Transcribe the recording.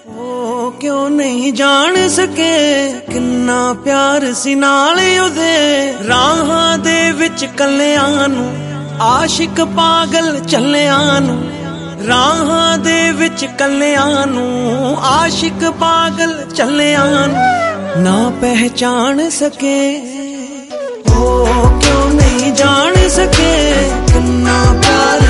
ਉਹ ਕਿਉਂ ਨਹੀਂ ਜਾਣ ਸਕੇ ਕਿੰਨਾ ਪਿਆਰ ਸੀ ਨਾਲ ਉਹਦੇ। ਰਾਹਾਂ ਦੇ ਵਿੱਚ ਕੱਲਿਆਂ ਨੂੰ ਆਸ਼ਿਕ ਪਾਗਲ ਚੱਲਿਆਂ ਨੂੰ, ਰਾਹਾਂ ਦੇ ਵਿੱਚ ਕੱਲਿਆਂ ਨੂੰ ਆਸ਼ਿਕ ਪਾਗਲ ਚੱਲਿਆਂ ਨੂੰ ਨਾ ਪਹਿਚਾਣ ਸਕੇ। ਉਹ ਕਿਉਂ ਨਹੀਂ ਜਾਣ ਸਕੇ ਕਿੰਨਾ ਪਿਆਰ